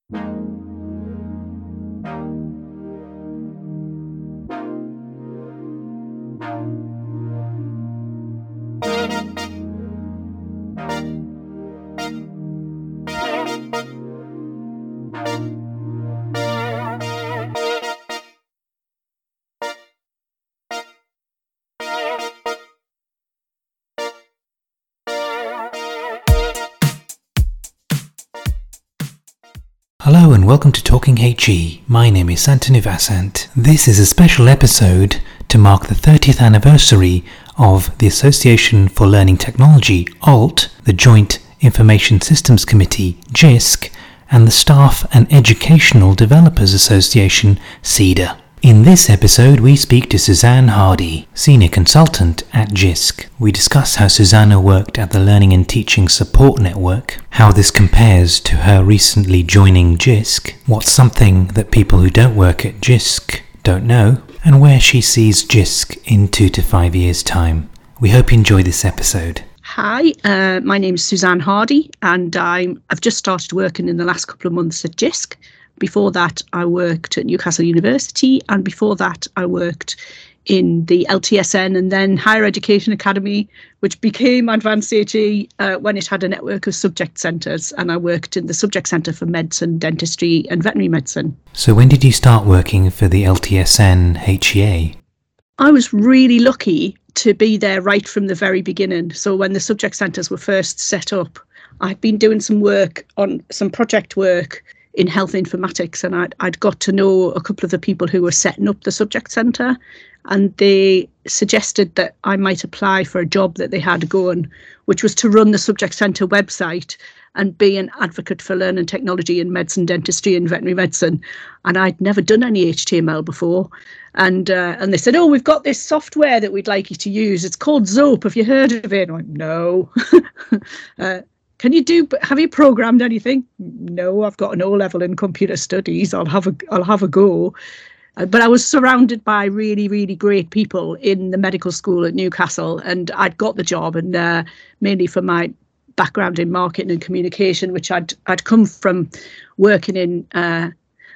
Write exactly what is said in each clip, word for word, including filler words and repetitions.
Hello and welcome to Talking H E. My name is Antony Vassant. This is a special episode to mark the thirtieth anniversary of the Association for Learning Technology, A L T, the Joint Information Systems Committee, J I S C, and the Staff and Educational Developers Association, C E D A. In this episode, we speak to Suzanne Hardy, Senior Consultant at J I S C. We discuss how Susanna worked at the Learning and Teaching Support Network, how this compares to her recently joining J I S C, what's something that people who don't work at J I S C don't know, and where she sees J I S C in two to five years' time. We hope you enjoy this episode. Hi, uh, my name is Suzanne Hardy, and I'm, I've just started working in the last couple of months at J I S C. Before that, I worked at Newcastle University, and before that, I worked in the L T S N and then Higher Education Academy, which became Advanced H E uh, when it had a network of subject centres, and I worked in the Subject Centre for Medicine, Dentistry and Veterinary Medicine. So when did you start working for the L T S N H E A? I was really lucky to be there right from the very beginning. So when the subject centres were first set up, I'd been doing some work on some project work in health informatics, and I'd, I'd got to know a couple of the people who were setting up the subject centre, and they suggested that I might apply for a job that they had going, which was to run the subject centre website and be an advocate for learning technology in medicine, dentistry and veterinary medicine. And I'd never done any H T M L before. And uh, and they said, oh, we've got this software that we'd like you to use. It's called Zope. Have you heard of it? And I went, no. uh, Can you do, have you programmed anything? No, I've got an O level in computer studies. I'll have a, I'll have a go. Uh, but I was surrounded by really, really great people in the medical school at Newcastle, and I'd got the job, and uh, mainly for my background in marketing and communication, which I'd, I'd come from working in, uh,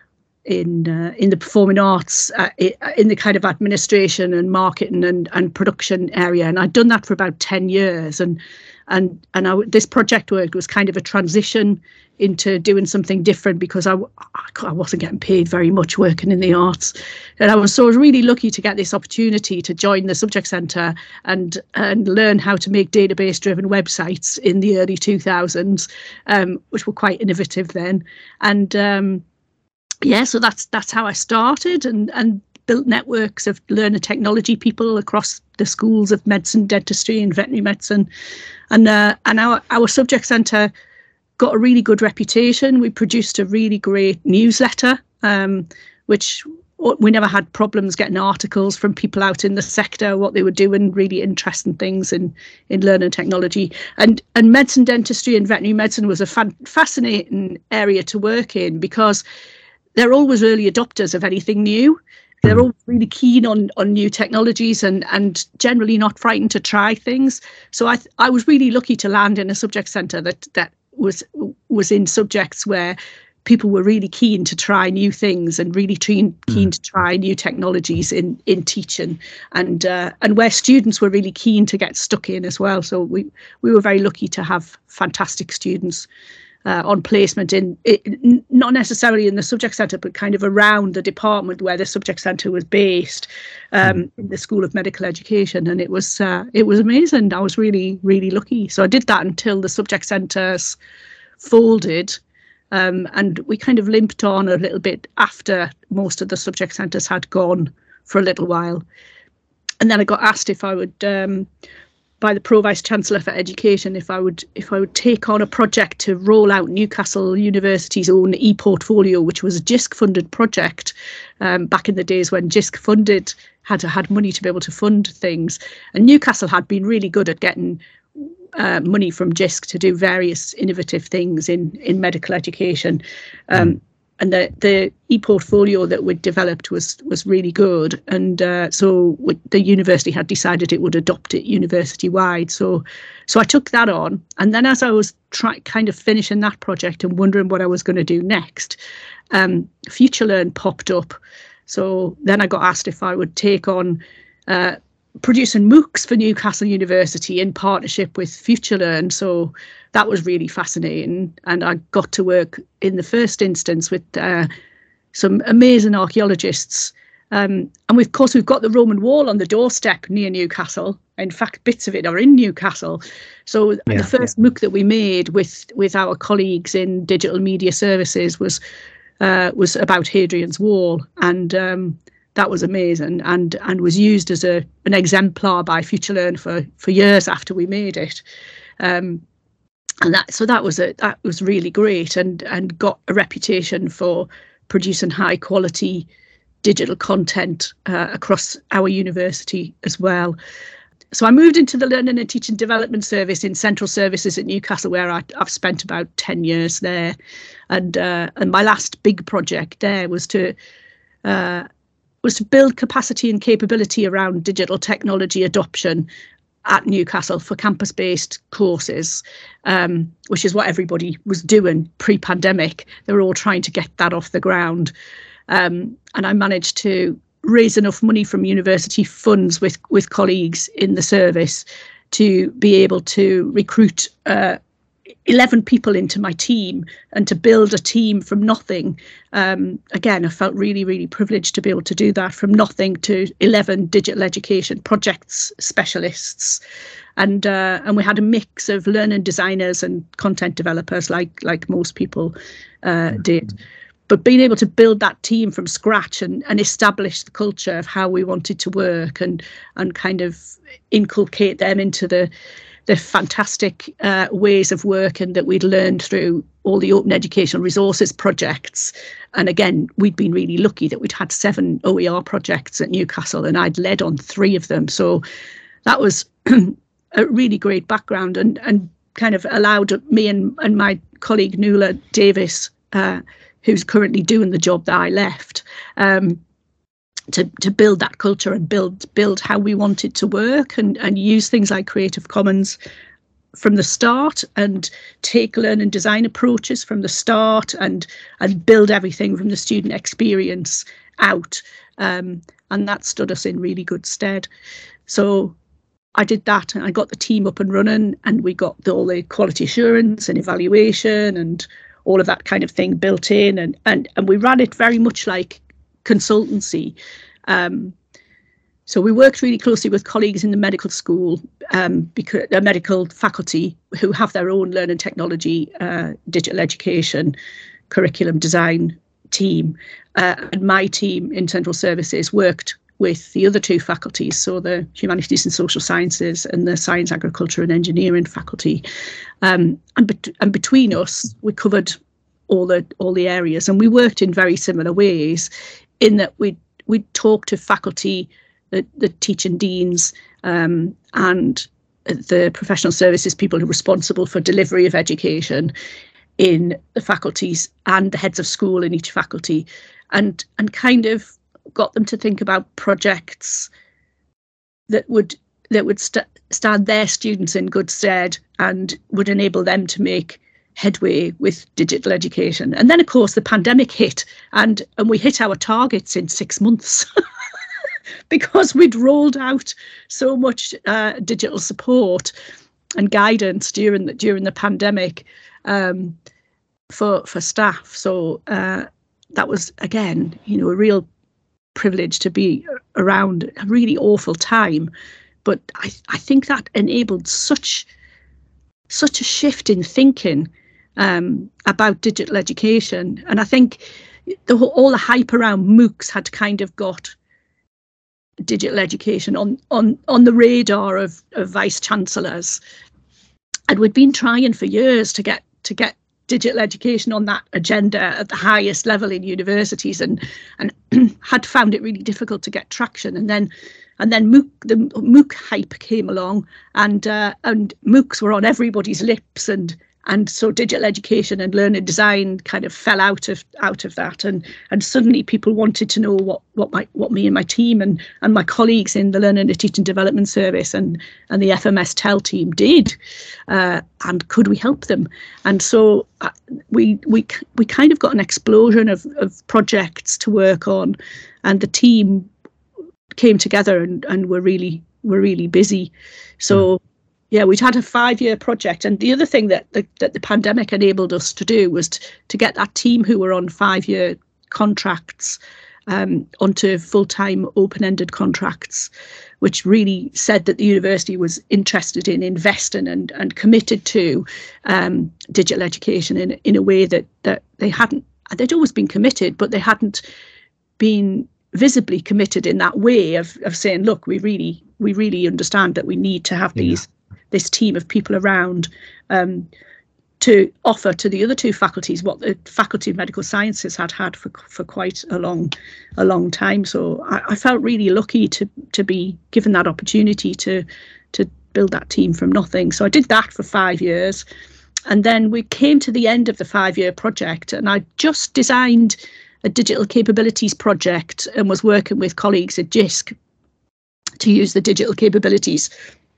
in, uh, in the performing arts, uh, in the kind of administration and marketing and, and production area. And I'd done that for about ten years. And And and I, this project work was kind of a transition into doing something different, because I, I wasn't getting paid very much working in the arts. And I was so I was really lucky to get this opportunity to join the Subject Centre and and learn how to make database-driven websites in the early two thousands, um, which were quite innovative then. And um, yeah, so that's that's how I started, and and built networks of learner technology people across the schools of medicine, dentistry and veterinary medicine. And uh, and our, our subject centre got a really good reputation. We produced a really great newsletter, um, which we never had problems getting articles from people out in the sector, what they were doing, really interesting things in, in learning technology. And and medicine, dentistry and veterinary medicine was a fan, fascinating area to work in, because they're always early adopters of anything new. They're all really keen on, on new technologies and, and generally not frightened to try things. So I th- I was really lucky to land in a subject centre that that was was in subjects where people were really keen to try new things and really keen, keen to try new technologies in, in teaching, and uh, and where students were really keen to get stuck in as well. So we, we were very lucky to have fantastic students Uh, on placement in it, not necessarily in the subject centre, but kind of around the department where the subject centre was based, um, in the School of Medical Education, and it was uh, it was amazing. I was really really lucky. So I did that until the subject centres folded, um, and we kind of limped on a little bit after most of the subject centres had gone for a little while, and then I got asked if I would. Um, by the Pro Vice Chancellor for Education, if I would if I would take on a project to roll out Newcastle University's own e-portfolio, which was a J I S C-funded project um, back in the days when J I S C funded had had money to be able to fund things. And Newcastle had been really good at getting uh, money from J I S C to do various innovative things in in medical education. Um, mm. and the the e-portfolio that we'd developed was was really good, and uh, so we, the university had decided it would adopt it university wide. So so I took that on, and then as I was try, kind of finishing that project and wondering what I was going to do next, um, FutureLearn popped up. So then I got asked if I would take on uh, producing MOOCs for Newcastle University in partnership with FutureLearn. So that was really fascinating, and I got to work in the first instance with uh, some amazing archaeologists. Um, and we, of course, we've got the Roman Wall on the doorstep near Newcastle. In fact, bits of it are in Newcastle. So yeah, the first yeah. MOOC that we made with with our colleagues in Digital Media Services was uh, was about Hadrian's Wall, and um, that was amazing, and and was used as a an exemplar by FutureLearn for for years after we made it. Um, And that so that was a that was really great, and and got a reputation for producing high quality digital content uh, across our university as well. So I moved into the Learning and Teaching Development Service in Central Services at Newcastle, where I, I've spent about ten years there, and uh, and my last big project there was to uh, was to build capacity and capability around digital technology adoption at Newcastle for campus-based courses, um, which is what everybody was doing pre-pandemic. They were all trying to get that off the ground. Um, and I managed to raise enough money from university funds with, with colleagues in the service to be able to recruit uh, eleven people into my team and to build a team from nothing. Um, again, I felt really, really privileged to be able to do that, from nothing to eleven digital education projects specialists. And uh, and we had a mix of learning designers and content developers, like like most people uh, did. But being able to build that team from scratch and, and establish the culture of how we wanted to work, and and kind of inculcate them into the the fantastic uh, ways of working that we'd learned through all the Open Educational Resources projects. And again, we'd been really lucky that we'd had seven O E R projects at Newcastle, and I'd led on three of them. So that was a really great background, and, and kind of allowed me and, and my colleague Nuala Davis, uh, who's currently doing the job that I left, um, to to build that culture and build build how we wanted to work, and, and use things like Creative Commons from the start, and take learn and design approaches from the start, and and build everything from the student experience out. Um, and that stood us in really good stead. So I did that, and I got the team up and running, and we got the, all the quality assurance and evaluation and all of that kind of thing built in, and and and we ran it very much like consultancy. Um, so we worked really closely with colleagues in the medical school, um, because the medical faculty, who have their own learning technology, uh, digital education, curriculum design team, uh, and my team in Central Services worked with the other two faculties, so the Humanities and Social Sciences and the Science, Agriculture and Engineering faculty. Um, and, bet- and between us, we covered all the all the areas, and we worked in very similar ways, in that we we talked to faculty, the, the teaching deans, um, and the professional services people who are responsible for delivery of education in the faculties, and the heads of school in each faculty, and and kind of got them to think about projects that would that would st- stand their students in good stead and would enable them to make headway with digital education. And then, of course, the pandemic hit, and and we hit our targets in six months because we'd rolled out so much uh, digital support and guidance during the during the pandemic um, for for staff. So uh, that was, again, you know, a real privilege to be around a really awful time. But I, I think that enabled such such a shift in thinking um, about digital education. And I think the whole, all the hype around MOOCs had kind of got digital education on on on the radar of, of vice chancellors, and we'd been trying for years to get to get digital education on that agenda at the highest level in universities, and and had found it really difficult to get traction. And then and then MOOC, the MOOC hype came along, and uh, and MOOCs were on everybody's lips, and And so digital education and learning design kind of fell out of out of that, and and suddenly people wanted to know what what my what me and my team and and my colleagues in the Learning and Teaching Development Service and and the F M S T E L team did, uh, and could we help them? And so uh, we we we kind of got an explosion of of projects to work on, and the team came together and and were really were really busy. So. Mm. Yeah, we'd had a five-year project, and the other thing that the, that the pandemic enabled us to do was to, to get that team who were on five-year contracts um, onto full-time open-ended contracts, which really said that the university was interested in investing and, and committed to um, digital education in in a way that that they hadn't. They'd always been committed, but they hadn't been visibly committed in that way of of saying, look, we really we really understand that we need to have these. Yeah. this team of people around um, to offer to the other two faculties what the Faculty of Medical Sciences had had for for quite a long a long time. So I, I felt really lucky to to be given that opportunity to to build that team from nothing. So I did that for five years. And then we came to the end of the five-year project, and I just designed a digital capabilities project and was working with colleagues at J I S C to use the digital capabilities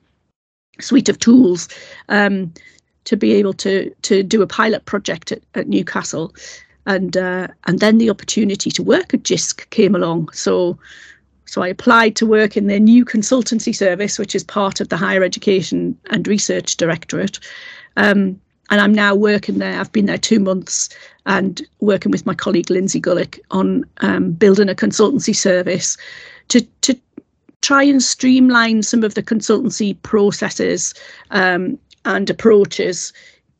suite of tools um, to be able to to do a pilot project at, at Newcastle, and uh, and then the opportunity to work at J I S C came along. So so I applied to work in their new consultancy service, which is part of the Higher Education and Research Directorate, um, and I'm now working there. I've been there two months and working with my colleague Lindsay Gullick on um, building a consultancy service to to. try and streamline some of the consultancy processes um, and approaches,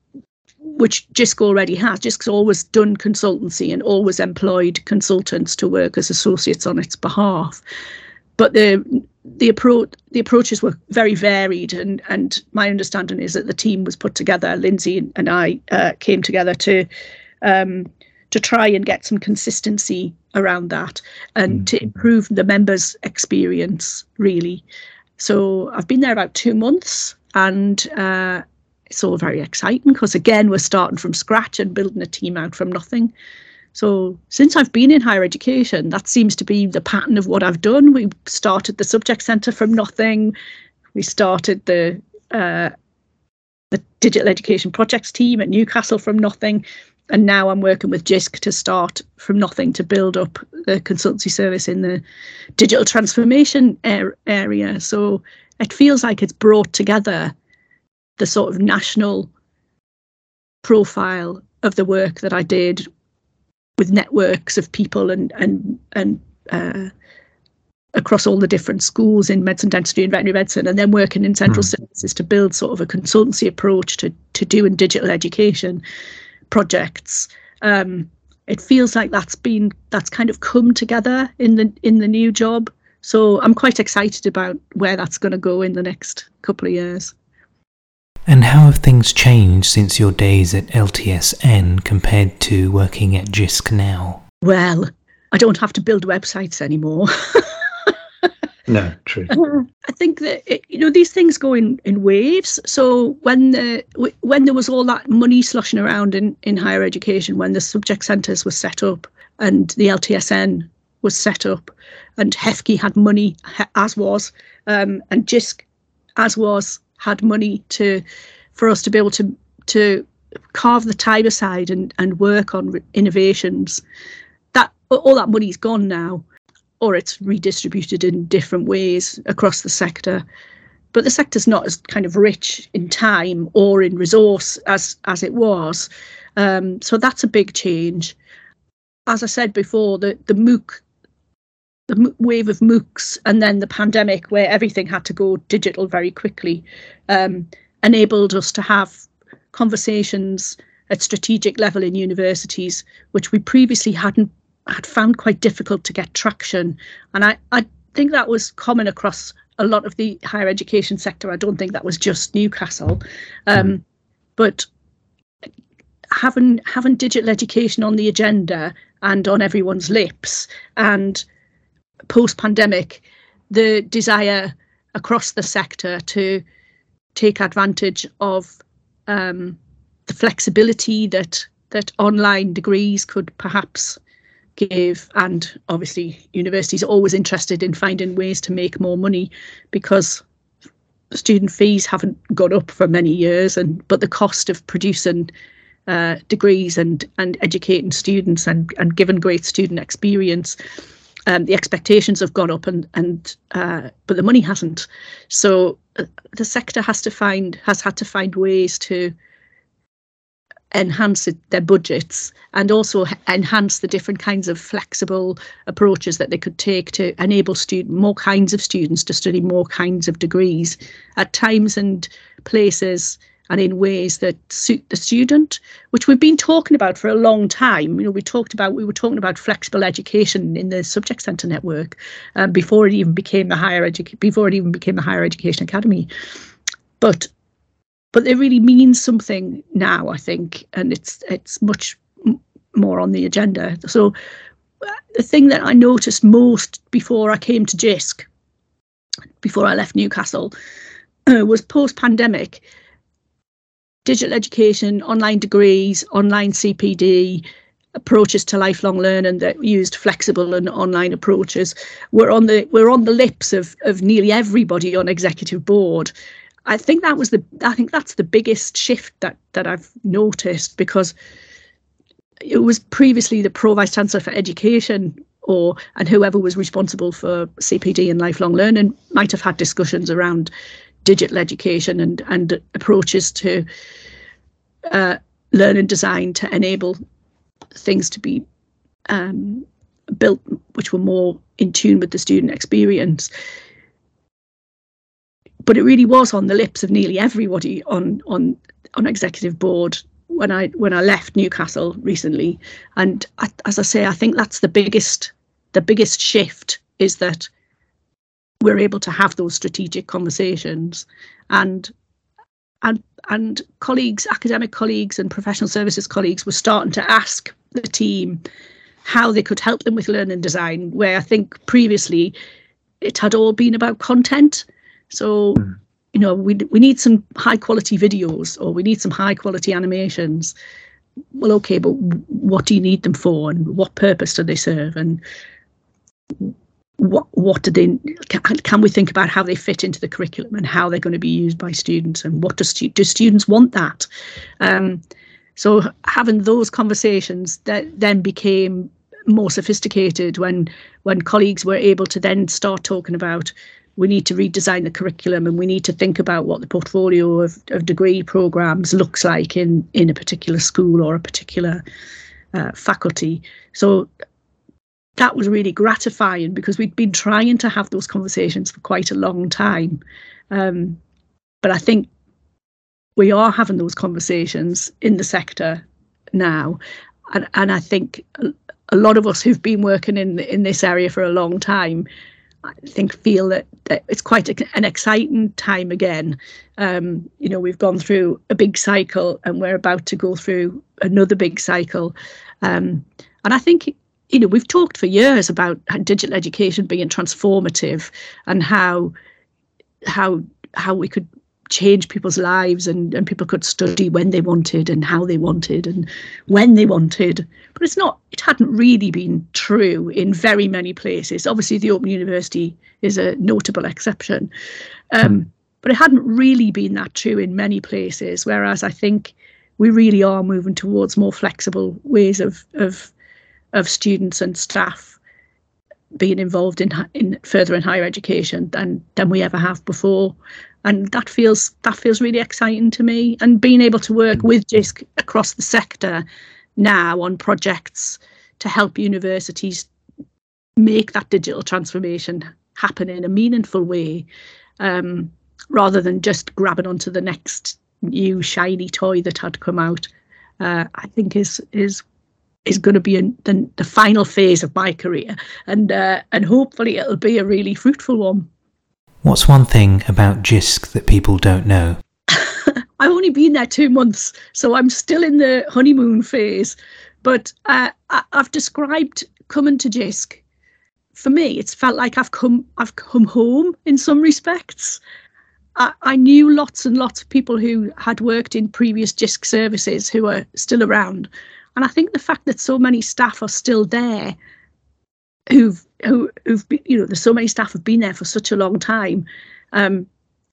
which J I S C already has. J I S C's always done consultancy and always employed consultants to work as associates on its behalf. But the the approach the approaches were very varied, and and my understanding is that the team was put together. Lindsay and I uh, came together to um, to try and get some consistency around that and mm-hmm. to improve the members' experience, really. So I've been there about two months and uh, it's all very exciting because, again, we're starting from scratch and building a team out from nothing. So since I've been in higher education, that seems to be the pattern of what I've done. We started the subject centre from nothing. We started the uh, the digital education projects team at Newcastle from nothing. And now I'm working with J I S C to start from nothing to build up the consultancy service in the digital transformation er- area. So it feels like it's brought together the sort of national profile of the work that I did with networks of people and and and uh, across all the different schools in medicine, dentistry and veterinary medicine, and then working in central mm. services to build sort of a consultancy approach to to doing digital education projects. Um, it feels like that's been that's kind of come together in the in the new job. So I'm quite excited about where that's going to go in the next couple of years. And how have things changed since your days at L T S N compared to working at J I S C now? Well, I don't have to build websites anymore. No, true. Uh, I think that it, you know these things go in, in waves. So when the when there was all that money sloshing around in, in higher education, when the subject centres were set up and the L T S N was set up, and H E F C had money as was, um, and J I S C as was had money to for us to be able to to carve the time aside and and work on innovations. That all that money's gone now, or it's redistributed in different ways across the sector. But the sector's not as kind of rich in time or in resource as as it was. Um, so that's a big change. As I said before, the, the MOOC, the M- wave of MOOCs and then the pandemic where everything had to go digital very quickly um, enabled us to have conversations at strategic level in universities, which we previously hadn't had found quite difficult to get traction. And I, I think that was common across a lot of the higher education sector. I don't think that was just Newcastle. Um, mm. But having having digital education on the agenda and on everyone's lips, and post-pandemic, the desire across the sector to take advantage of um, the the flexibility that that online degrees could perhaps give, and obviously universities are always interested in finding ways to make more money because student fees haven't gone up for many years, and but the cost of producing uh, degrees and and educating students and and giving great student experience, um, the expectations have gone up, and and uh, but the money hasn't. So uh, the sector has to find has had to find ways to enhance it, their budgets, and also enhance the different kinds of flexible approaches that they could take to enable student more kinds of students to study more kinds of degrees at times and places and in ways that suit the student, which we've been talking about for a long time. You know, we talked about we were talking about flexible education in the Subject Centre network um, before it even became the higher education before it even became the Higher Education Academy, but. But it really means something now, I think, and it's it's much more on the agenda. So the thing that I noticed most before I came to JISC, before I left Newcastle, uh, was post-pandemic, digital education, online degrees, online C P D, approaches to lifelong learning that used flexible and online approaches were on the were on the lips of of nearly everybody on executive board. I think that was the. I think that's the biggest shift that that I've noticed, because it was previously the Pro Vice Chancellor for Education, or and whoever was responsible for C P D and lifelong learning might have had discussions around digital education and and approaches to uh, learning design to enable things to be um, built which were more in tune with the student experience. But it really was on the lips of nearly everybody on on on executive board when I when I left Newcastle recently. And I, as I say, I think that's the biggest the biggest shift, is that we're able to have those strategic conversations, and and and colleagues, academic colleagues and professional services colleagues were starting to ask the team how they could help them with learning design, where I think previously it had all been about content. So, you know, we we need some high quality videos, or we need some high quality animations. Well, okay, but what do you need them for, and what purpose do they serve, and what what do they can, can we think about how they fit into the curriculum and how they're going to be used by students, and what do, stu- do students want that? Um, so having those conversations that then became more sophisticated when when colleagues were able to then start talking about, we need to redesign the curriculum, and we need to think about what the portfolio of, of degree programmes looks like in, in a particular school or a particular uh, faculty. So that was really gratifying, because we'd been trying to have those conversations for quite a long time. Um, but I think we are having those conversations in the sector now. And, and I think a, a lot of us who've been working in in this area for a long time, I think feel that, that it's quite a, an exciting time again. Um, you know, we've gone through a big cycle, and we're about to go through another big cycle. Um, and I think, you know, we've talked for years about digital education being transformative, and how how how we could change people's lives, and, and people could study when they wanted and how they wanted and when they wanted. But it's not, it hadn't really been true in very many places. Obviously, the Open University is a notable exception. Um, mm. But it hadn't really been that true in many places, whereas I think we really are moving towards more flexible ways of of, of students and staff being involved in in further and higher education than than we ever have before. And that feels that feels really exciting to me. And being able to work with JISC across the sector now on projects to help universities make that digital transformation happen in a meaningful way, um, rather than just grabbing onto the next new shiny toy that had come out, uh, I think is is is going to be a, the, the final phase of my career, and uh, and hopefully it'll be a really fruitful one. What's one thing about JISC that people don't know? I've only been there two months, so I'm still in the honeymoon phase. But uh, I, I've described coming to JISC. For me, it's felt like I've come, I've come home in some respects. I, I knew lots and lots of people who had worked in previous JISC services who are still around. And I think the fact that so many staff are still there, who've, who, who've been, you know, there's so many staff have been there for such a long time, um,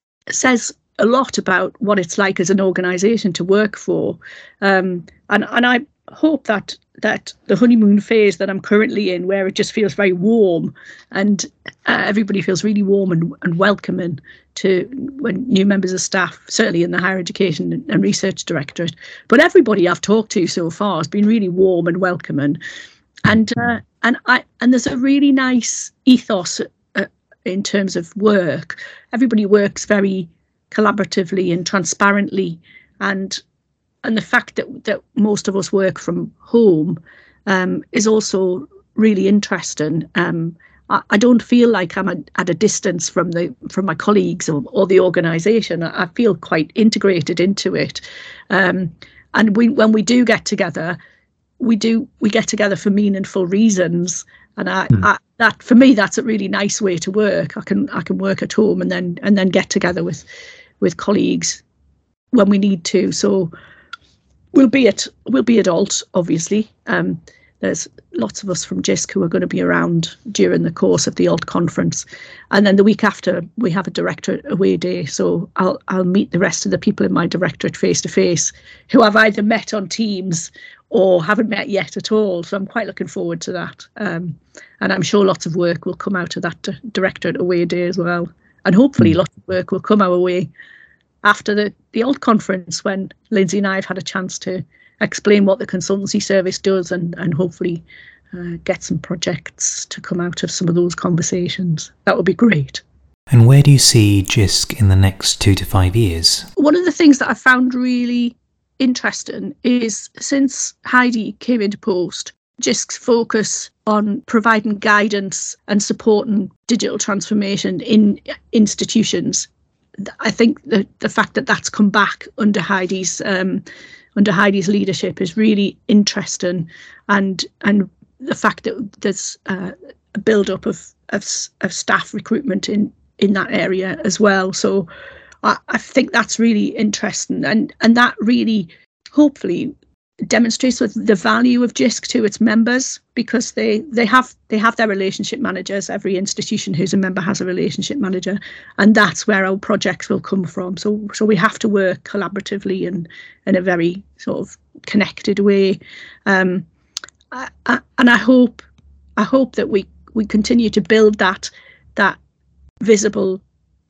says a lot about what it's like as an organisation to work for. Um, and, and I hope that that the honeymoon phase that I'm currently in, where it just feels very warm and uh, everybody feels really warm and, and welcoming to when new members of staff, certainly in the Higher Education and Research Directorate, but everybody I've talked to so far has been really warm and welcoming. And uh, and I and there's a really nice ethos uh, in terms of work. Everybody works very collaboratively and transparently, and and the fact that that most of us work from home um, is also really interesting. Um, I, I don't feel like I'm a, at a distance from the from my colleagues or, or the organisation. I, I feel quite integrated into it, um, and we when we do get together, we do we get together for meaningful reasons. And I, mm. I that for me, that's a really nice way to work. I can I can work at home and then and then get together with with colleagues when we need to. So. We'll be at we'll be at A L T, obviously. Um, there's lots of us from JISC who are going to be around during the course of the A L T conference, and then the week after we have a directorate away day. So I'll I'll meet the rest of the people in my directorate face to face, who I've either met on Teams or haven't met yet at all. So I'm quite looking forward to that, um, and I'm sure lots of work will come out of that directorate away day as well, and hopefully lots of work will come our way after the, the A L T conference, when Lindsay and I have had a chance to explain what the consultancy service does and, and hopefully uh, get some projects to come out of some of those conversations. That would be great. And where do you see JISC in the next two to five years? One of the things that I found really interesting is, since Heidi came into post, JISC's focus on providing guidance and supporting digital transformation in institutions. I think the the fact that that's come back under Heidi's um, under Heidi's leadership is really interesting, and and the fact that there's uh, a build up of, of of staff recruitment in in that area as well. So I, I think that's really interesting, and and that really hopefully demonstrates the value of JISC to its members, because they they have they have their relationship managers. Every institution who's a member has a relationship manager, and that's where our projects will come from. So so we have to work collaboratively and in a very sort of connected way. Um, I, I, and I hope I hope that we we continue to build that that visible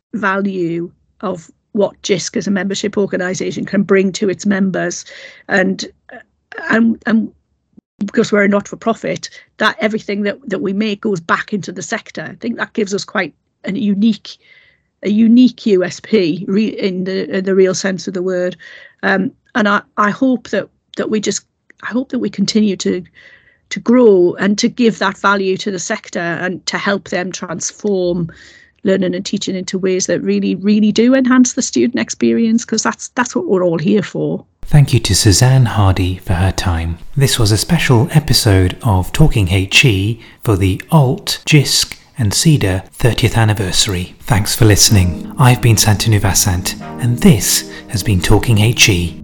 value of what JISC as a membership organisation can bring to its members, and and and because we're a not-for-profit, that everything that, that we make goes back into the sector. I think that gives us quite a unique a unique U S P re, in the in the real sense of the word. Um, and I, I hope that that we just I hope that we continue to to grow and to give that value to the sector and to help them transform learning and teaching into ways that really, really do enhance the student experience, because that's that's what we're all here for. Thank you to Suzanne Hardy for her time. This was a special episode of Talking H E for the A L T, JISC and CEDA thirtieth anniversary. Thanks for listening. I've been Santanu Vasant, and this has been Talking H E.